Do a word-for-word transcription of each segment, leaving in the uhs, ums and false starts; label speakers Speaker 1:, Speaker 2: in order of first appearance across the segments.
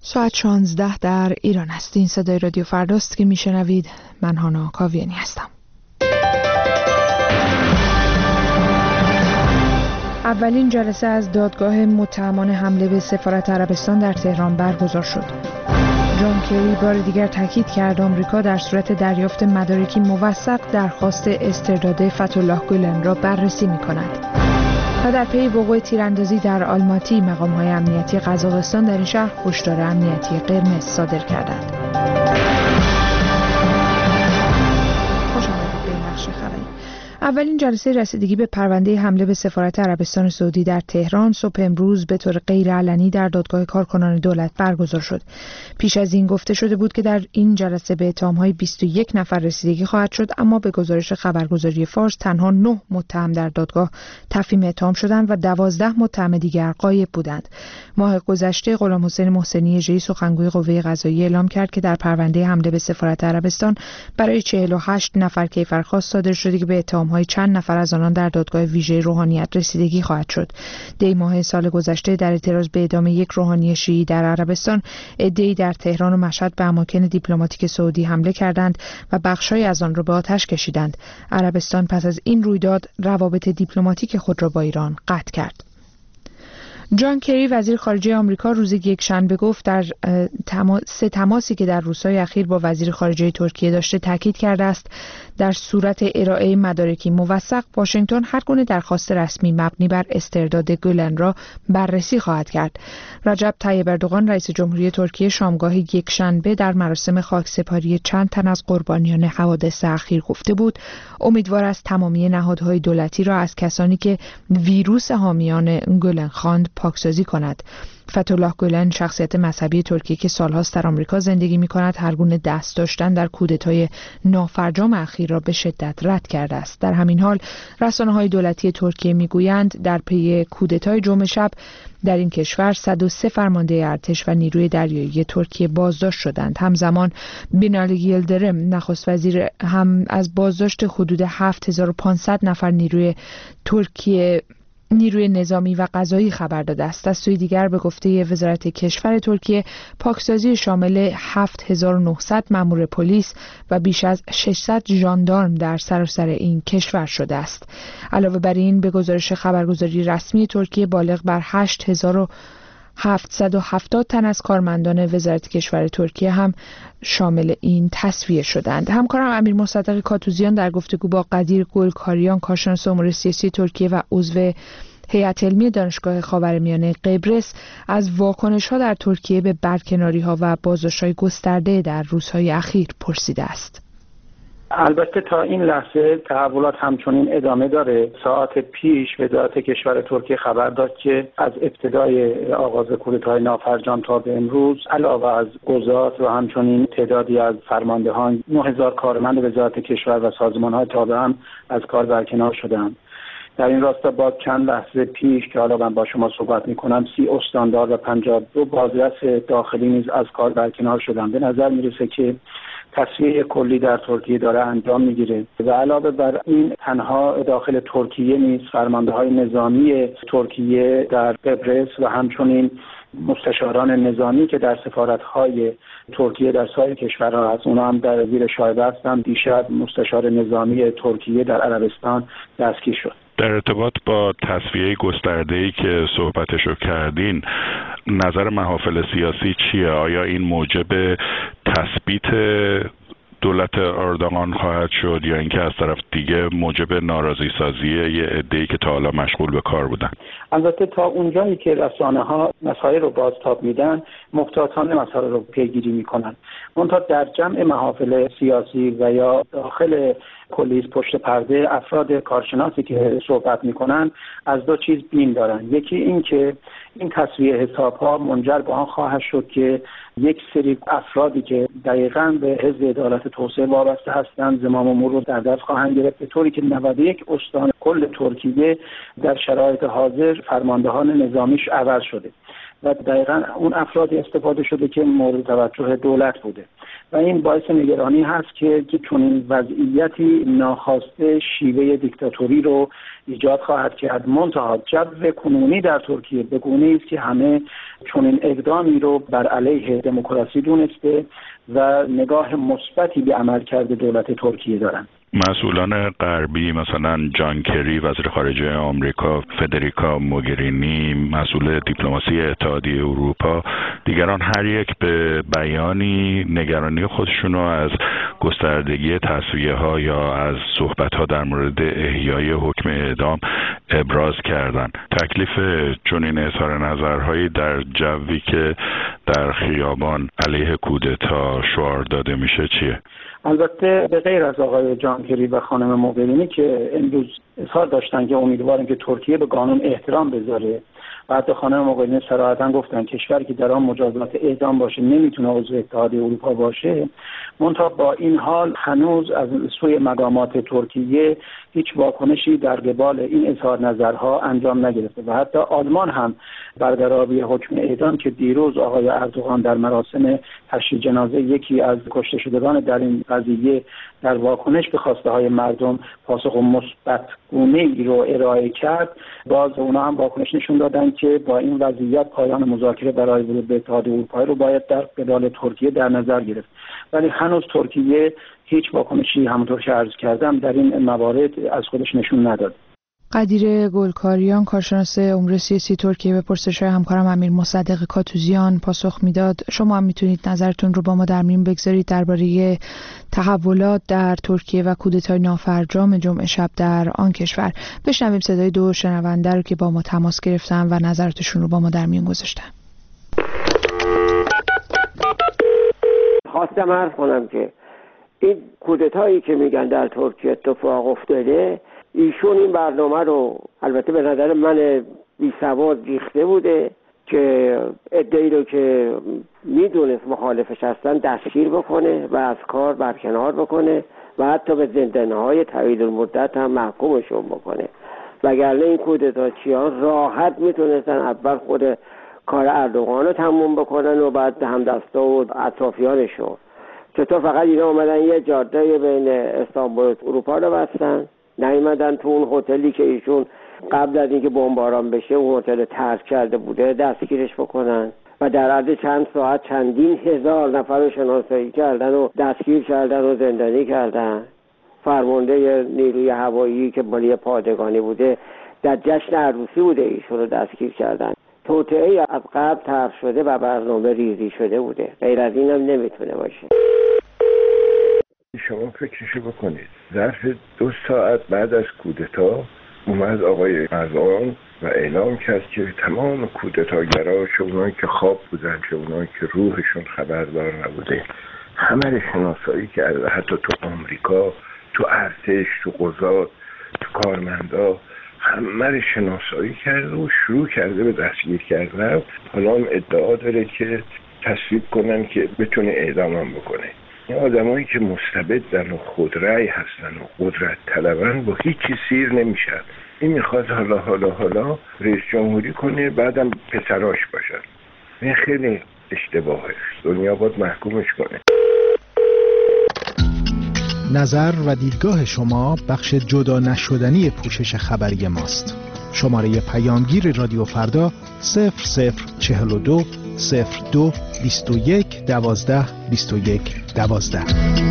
Speaker 1: ساعت شانزده در ایران است. این صدای رادیو فرداست که میشنوید. من هانا کاویانی هستم. اولین جلسه از دادگاه متهمان حمله به سفارت عربستان در تهران برگزار شد. جان کری بار دیگر تاکید کرد آمریکا در صورت دریافت مدارکی موثق درخواست استرداد فتح‌الله گولن را بررسی می‌کند. و در پی وقوع تیراندازی در آلماتی، مقام‌های امنیتی قزاقستان در این شهر هشدار امنیتی قرمز صادر کردند. خوش آمدید به نقش خبری. اولین جلسه رسیدگی به پرونده حمله به سفارت عربستان سعودی در تهران صبح امروز به طور غیرعلنی در دادگاه کارکنان دولت برگزار شد. پیش از این گفته شده بود که در این جلسه به اتهام‌های بیست و یک نفر رسیدگی خواهد شد، اما به گزارش خبرگزاری فارس تنها نه متهم در دادگاه تفهیم اتهام شدند و دوازده متهم دیگر غایب بودند. ماه گذشته غلام حسین محسنی ژی سخنگوی قوه قضاییه اعلام کرد که در پرونده حمله به سفارت عربستان برای چهل و هشت نفر کیفرخواست صادر شده که به اتهام های چند نفر از آنان در دادگاه ویژه روحانیت رسیدگی خواهد شد. دی ماه سال گذشته در اعتراض به اعدام یک روحانی شیعی در عربستان، عده‌ای در تهران و مشهد به اماکن دیپلماتیک سعودی حمله کردند و بخش‌های از آن را به آتش کشیدند. عربستان پس از این رویداد روابط دیپلماتیک خود را با ایران قطع کرد. جان کری وزیر خارجه آمریکا روز یکشنبه گفت در تماس سه تماسی که در روزهای اخیر با وزیر خارجه ترکیه داشته تاکید کرده است در صورت ارائه مدارکی موثق واشنگتن هر گونه درخواست رسمی مبنی بر استرداد گولن را بررسی خواهد کرد. رجب طیب اردوغان رئیس جمهوری ترکیه شامگاه یکشنبه در مراسم خاکسپاری چند تن از قربانیان حوادث اخیر گفته بود امیدوار است تمامی نهادهای دولتی را از کسانی که ویروس حامیان گولن خواند پاکسازی کند. فتح‌الله گولن شخصیت مذهبی ترکیه که سالهاست در آمریکا زندگی می‌کند هر گونه دست داشتن در کودتای نافرجام اخیر را به شدت رد کرده است. در همین حال رسانه‌های دولتی ترکیه می‌گویند در پی کودتای جمعه شب در این کشور صد و سه فرمانده ارتش و نیروی دریایی ترکیه بازداشت شدند. همزمان بینالی یلدرم نخست وزیر هم از بازداشت حدود هفت هزار و پانصد نفر نیروی ترکیه نیروی نظامی و قضایی خبر داده است. از سوی دیگر به گفته وزارت کشور ترکیه پاکسازی شامل هفت هزار و نهصد مأمور پلیس و بیش از ششصد ژاندارم در سراسر این کشور شده است. علاوه بر این به گزارش خبرگزاری رسمی ترکیه بالغ بر هشت هزار و هفتصد و هفتاد تن از کارمندان وزارت کشور ترکیه هم شامل این تصفیه شدند. همکارم امیر مصدق کاتوزیان در گفتگو با قدیر گلکاریان کارشناس امور سیاسی ترکیه و عضو هیئت علمی دانشگاه خاورمیانه قبرس از واکنش‌ها در ترکیه به برکناری‌ها و بازداشت‌های گسترده در روزهای اخیر پرسیده است.
Speaker 2: البته تا این لحظه تحولات همچنین ادامه داره. ساعت پیش وزارت کشور ترکیه خبر داد که از ابتدای آغاز کودتای نافرجام تا به امروز علاوه از قضات و همچنین تعدادی از فرماندهان نه هزار کارمند وزارت کشور و سازمان‌های تابع هم از کار برکنار شدند. در این راستا با چند لحظه پیش که حالا من با شما صحبت می‌کنم سی استاندار و پنجاه و دو بازرس داخلی نیز از کار برکنار شدند. به نظر میرسه که تصفیه کلی در ترکیه داره انجام میگیره و علاوه بر این تنها داخل ترکیه نیز فرمانده‌های نظامی ترکیه در قبرس و همچنین مستشاران نظامی که در سفارت‌های ترکیه در سایر کشورها هست اونا هم در زیر شایعه هستند. دیشب مستشار نظامی ترکیه در عربستان دستگیر شد.
Speaker 3: در ارتباط با تصفیه گسترده‌ای که صحبتشو کردین، نظر محافل سیاسی چیه؟ آیا این موجب تثبیت دولت اردوغان خواهد شد یا اینکه از طرف دیگه موجب ناراضی سازی یه عده‌ای که تا حالا مشغول به کار بودن؟
Speaker 2: البته تا اونجایی که رسانه‌ها مسائل رو بازتاب میدن محتاطانه مسائل رو پیگیری میکنن. منتها در جمع محافل سیاسی و یا داخل کلیس پشت پرده افراد کارشناسی که صحبت میکنن از دو چیز بین دارن. یکی این که این تصفیه حساب‌ها منجر به آن خواهد شد که یک سری افرادی که دقیقاً به حزب عدالت توسعه وابسته هستند زمام امور رو در دست خواهند گرفت، به طوری که نود و یک استان کل ترکیه در شرایط حاضر فرماندهان نظامیش عوض شده. و دقیقاً اون افرادی استفاده شده که مورد توجه دولت بوده و این باعث نگرانی هست که چون این وضعیتی ناخواسته شیوه دیکتاتوری رو ایجاد خواهد کرد. منتها جو کنونی در ترکیه به گونه‌ای است که همه چون این اقدامی رو بر علیه دموکراسی دونسته و نگاه مثبتی به عملکرد دولت ترکیه دارند.
Speaker 3: مسئولان غربی مثلا جان کری وزیر خارجه آمریکا، فدریکا موگرینی مسئول دیپلماسی اتحادیه اروپا، دیگران هر یک به بیانی نگرانی خودشونو از گستردگی تصفیه ها یا از صحبت ها در مورد احیای حکم اعدام ابراز کردن. تکلیف چنین اظهار نظرهایی در جوی که در خیابان علیه کودتا شعار داده میشه چیه؟
Speaker 2: البته به غیر از آقای جان کری و خانم موگرینی که امروز اظهار داشتن که امیدوارن که ترکیه به قانون احترام بذاره و حتی خانم موگرینی صراحتاً گفتن کشوری که در آن مجازات اعدام باشه نمیتونه عضو اتحادیه اروپا باشه. منتها با این حال هنوز از سوی مقامات ترکیه هیچ واکنشی در قبال این اظهار نظرها انجام نگرفته و حتی آلمان هم برقراری حکم اعدام که دیروز آقای اردوغان در مراسم تشییع جنازه یکی از کشته شدگان در این قضیه در واکنش به خواسته های مردم پاسخ مثبت گونه‌ای رو ارائه کرد، باز اونا هم واکنش نشون دادن که با این وضعیت پایان مذاکره برای ورود به اتحادیه اروپا رو باید در قبال ترکیه در نظر گرفت. ولی هنوز ترکیه هیچ واکنشی همونطور که عرض کردم در این موارد از خودش نشون نداد.
Speaker 1: قدیر گلکاریان کارشناس امور سیاسی ترکیه به پرسش‌های همکارم امیر مصدق کاتوزیان پاسخ میداد. شما هم میتونید نظرتون رو با ما در میون بگذارید درباره تحولات در ترکیه و کودتای نافرجام جمعه شب در آن کشور. بشنویم صدای دو شنونده رو که با ما تماس گرفتن و نظراتشون رو با ما در میون گذاشتن.
Speaker 4: خواستم عرض کنم که این کودتایی که میگن در ترکیه اتفاق افتاده، ایشون این برنامه رو البته به نظر من بی سواد ریخته بوده که عده‌ای رو که میدونست مخالفش هستن دستگیر بکنه و از کار برکنار بکنه و حتی به زندانهای طویل المدت هم محکومشون بکنه. وگرنه این کودتاچیان راحت میتونستن اول خود کار اردوغان رو تموم بکنن و بعد همدستا و اطرافیانشون. چطور فقط اینا اومدن یه جاده بین استانبول و اروپا رو بستن، نیومدن تو اون هتلی که ایشون قبل از اینکه بمباران بشه اون هتل ترک کرده بوده دستگیرش بکنن و در عرض چند ساعت چندین هزار نفر رو شناسایی کردن و دستگیر کردن و زندانی کردن. فرمانده نیروی هوایی که مالی پادگانی بوده در جشن عروسی بوده ایشون رو دستگیر کردن. توطئه از قبل طرح شده و برنامه ریزی شده بوده، غیر از این هم نمیتونه باشه.
Speaker 5: شما فکرشو بکنید، ظرف دو ساعت بعد از کودتا اومد آقای اردوغان و اعلام کرد که تمام کودتاگرها، چه اونایی که خواب بودن چه اونایی که روحشون خبردار نبوده، همه رو شناسایی کرد. حتی تو آمریکا، تو ارتش، تو قضات، تو کارمندا همه رو شناسایی کرده و شروع کرده به دستگیر کردن. حالا هم ادعا داره که تصویب کنن که بتونه اعدامم بکنه. این آدمایی که مستبدن و خودرأی هستن و قدرت طلبن با هیچی سیر نمیشن. این میخواد حالا حالا حالا رئیس جمهوری کنه بعدم پسراش باشن. این خیلی اشتباهه. دنیا باید محکومش کنه.
Speaker 6: نظر و دیدگاه شما بخش جدا نشدنی پوشش خبری ماست. شماره پیامگیر رادیو فردا صفر صفر چهل و دو صفر دو بیست و یک دوازده بیست و یک دوازده.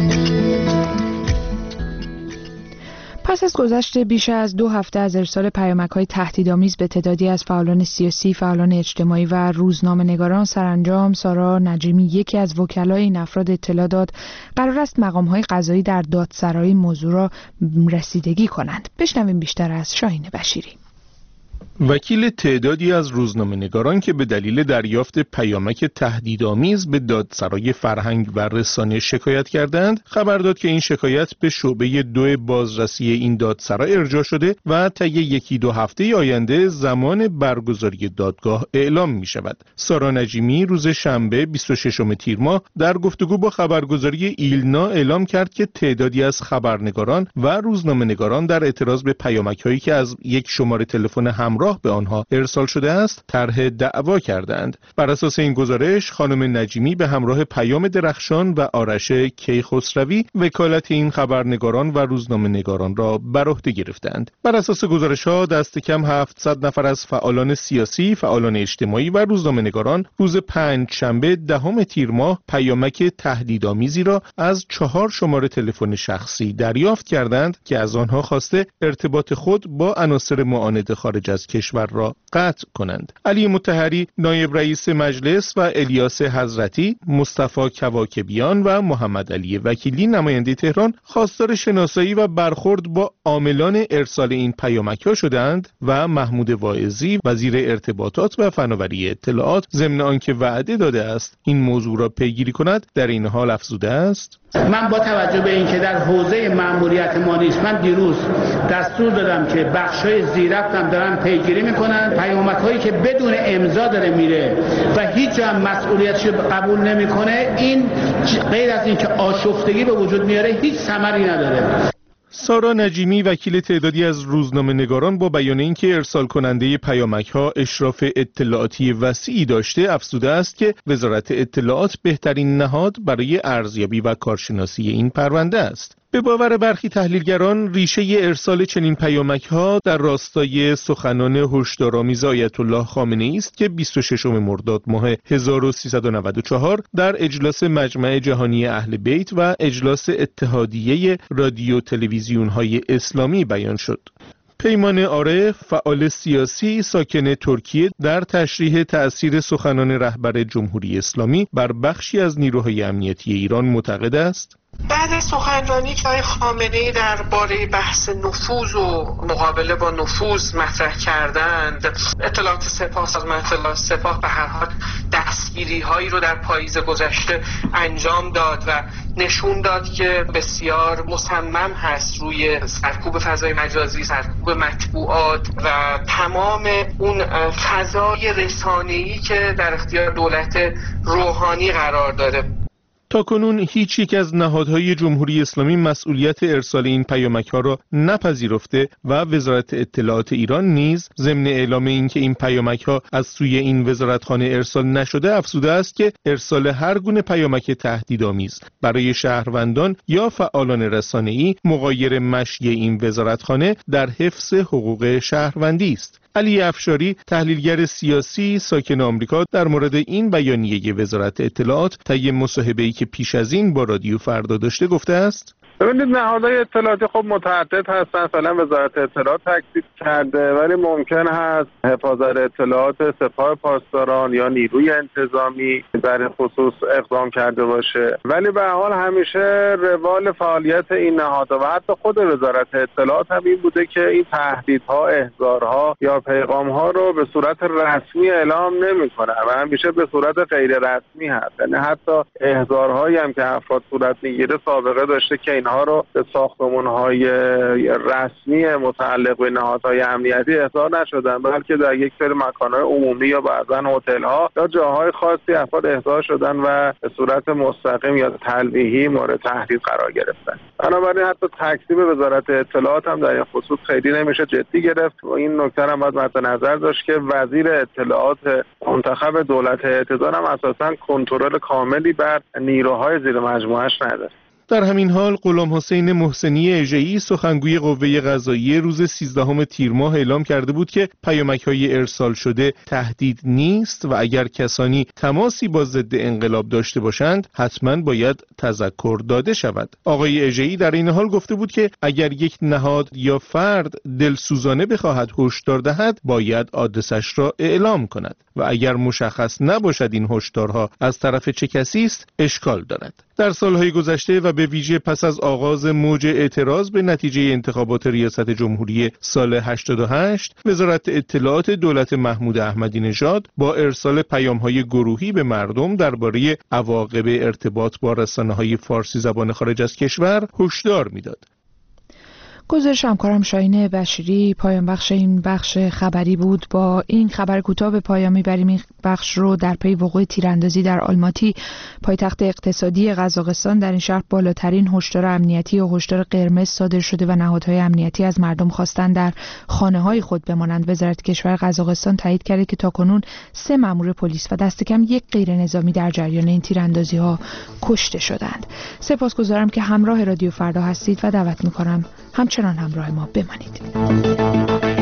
Speaker 1: پس از گذشت بیش از دو هفته از ارسال پیامک‌های تهدیدآمیز به تعدادی از فعالان سیاسی، فعالان اجتماعی و روزنامه‌نگاران، سرانجام سارا نجیمی، یکی از وکلای این افراد، اطلاع داد قرار است مقام‌های قضایی در دادسرای موضوع را رسیدگی کنند. بشنویم بیشتر از شاهین بشیری.
Speaker 7: وکیل تعدادی از روزنامه‌نگاران که به دلیل دریافت پیامک تهدیدآمیز به دادسرای فرهنگ و رسانه شکایت کردند، خبر داد که این شکایت به شعبه دو بازرسی این دادسرا ارجاع شده و طی یکی دو هفته آینده زمان برگزاری دادگاه اعلام می شود. سارا نجیمی روز شنبه بیست و ششم تیر ماه در گفتگو با خبرگزاری ایلنا اعلام کرد که تعدادی از خبرنگاران و روزنامه‌نگاران در اعتراض به پیامک‌هایی که از یک شماره تلفن همراه همراه به آنها ارسال شده است طرح دعوا کردند. بر اساس این گزارش خانم نجیمی به همراه پیام درخشان و آرش کیخسروی وکالت این خبرنگاران و روزنامه‌نگاران را بر عهده گرفتند. بر اساس گزارش‌ها دست کم هفتصد نفر از فعالان سیاسی، فعالان اجتماعی و روزنامه‌نگاران روز پنجشنبه دهم تیر ماه پیامک تهدیدآمیزی را از چهار شماره تلفن شخصی دریافت کردند که از آنها خواسته ارتباط خود با عناصر معاند خارج از کشور را قطع کنند. علی مطهری نایب رئیس مجلس و الیاس حضرتی، مصطفی کواکبیان و محمد علی وکیلی نماینده تهران خواستار شناسایی و برخورد با عاملان ارسال این پیامک‌ها شدند و محمود واعظی وزیر ارتباطات و فناوری اطلاعات ضمن آنکه وعده داده است این موضوع را پیگیری کند در این حال افزوده است:
Speaker 8: من با توجه به اینکه در حوزه مأموریت ما نیست، من دیروز دستور دادم که بخشای زیررفتم دارن پیگیری میکنن، پیامک‌هایی که بدون امضا داره میره و هیچ جا هم مسئولیتش قبول نمیکنه، این غیر از اینکه آشفتگی به وجود میاره هیچ ثمری نداره.
Speaker 7: سارا نجیمی وکیل تعدادی از روزنامه‌نگاران با بیان اینکه ارسال کننده پیامک‌ها اشراف اطلاعاتی وسیعی داشته افزوده است که وزارت اطلاعات بهترین نهاد برای ارزیابی و کارشناسی این پرونده است. به باور برخی تحلیلگران ریشه ارسال چنین پیامک‌ها در راستای سخنان هشدارآمیز آیت الله خامنه‌ای است که بیست و ششم مرداد ماه هزار و سیصد و نود و چهار در اجلاس مجمع جهانی اهل بیت و اجلاس اتحادیه رادیو تلویزیون‌های اسلامی بیان شد. پیمان عارف، فعال سیاسی ساکن ترکیه، در تشریح تأثیر سخنان رهبر جمهوری اسلامی بر بخشی از نیروهای امنیتی ایران معتقد است:
Speaker 9: بعد از سخنرانی که آقای خامنه‌ای درباره بحث نفوذ و مقابله با نفوذ مطرح کردند، اطلاعات سپاه، سازمان اطلاعات سپاه به هر حال دستگیری هایی رو در پاییز گذشته انجام داد و نشون داد که بسیار مصمم هست روی سرکوب فضای مجازی، سرکوب مطبوعات و تمام اون فضای رسانه‌ای که در اختیار دولت روحانی قرار داره.
Speaker 7: تاکنون هیچ یک از نهادهای جمهوری اسلامی مسئولیت ارسال این پیامک‌ها را نپذیرفته و وزارت اطلاعات ایران نیز ضمن اعلام اینکه این پیامک‌ها از سوی این وزارتخانه ارسال نشده افزوده است که ارسال هر گونه پیامک تهدیدآمیز برای شهروندان یا فعالان رسانه‌ای مغایر مشی این وزارتخانه در حفظ حقوق شهروندی است. علی افشاری تحلیلگر سیاسی ساکن آمریکا در مورد این بیانیه وزارت اطلاعات طی مصاحبه‌ای که پیش از این با رادیو فردا داشته گفته است:
Speaker 10: ببینید نهادهای اطلاعاتی خب متعدد هستن، مثلا وزارت اطلاعات تکذیب کرده، ولی ممکن هست حفاظت اطلاعات سپاه پاسداران یا نیروی انتظامی در این خصوص اقدام کرده باشه، ولی به هر حال همیشه روال فعالیت این نهادها و حتی خود وزارت اطلاعات هم این بوده که این تهدیدها، احضارها یا پیغامها رو به صورت رسمی اعلام نمی‌کنه و همیشه به صورت غیر رسمی هست. یعنی حتی احضارهایی هم که افراد صورت میگیره سابقه داشته که این ها رو به ساختمان‌های رسمی متعلق به نهادهای امنیتی احضار نشدن، بلکه در یک سری مکان‌های عمومی یا بعضاً هتل‌ها یا جاهای خاصی افراد احضار شدن و به صورت مستقیم یا تلویحی مورد تهدید قرار گرفتن. بنابراین حتی تکذیب وزارت اطلاعات هم در این خصوص خیلی نمیشه جدی گرفت و این نکته هم باید مد نظر داشت که وزیر اطلاعات منتخب دولت اعتدال هم اساساً کنترل کاملی بر نیروهای زیر مجموعه‌اش نداره.
Speaker 7: در همین حال غلام حسین محسنی اژه‌ای سخنگوی قوه قضاییه روز سیزدهم تیر ماه اعلام کرده بود که پیامک‌های ارسال شده تهدید نیست و اگر کسانی تماسی با ضد انقلاب داشته باشند حتما باید تذکر داده شود. آقای اژه‌ای در این حال گفته بود که اگر یک نهاد یا فرد دلسوزانه بخواهد هشدار دهد باید آدرسش را اعلام کند و اگر مشخص نباشد این هشدارها از طرف چه کسی است اشکال دارد. در سالهای گذشته و به ویژه پس از آغاز موج اعتراض به نتیجه انتخابات ریاست جمهوری سال هشتاد و هشت، وزارت اطلاعات دولت محمود احمدی نژاد با ارسال پیام‌های گروهی به مردم درباره عواقب ارتباط با رسانه‌های فارسی زبان خارج از کشور هشدار می‌داد.
Speaker 1: گزارش همکارم شاهین بشیری پایان بخش این بخش خبری بود. با این خبر کوتاه به پایان میبریم این بخش رو. در پی وقوع تیراندازی در آلماتی، پایتخت اقتصادی قزاقستان، در این شهر بالاترین هشدار امنیتی یا هشدار قرمز صادر شده و نهادهای امنیتی از مردم خواستند در خانه‌های خود بمانند. وزارت کشور قزاقستان تایید کرده که تاکنون سه مأمور پلیس و دست کم یک غیر نظامی در جریان این تیراندازی‌ها کشته شدند. سپاسگزارم که همراه رادیو فردا هستید و دعوت می‌کنم همچنان همراه ما بمانید.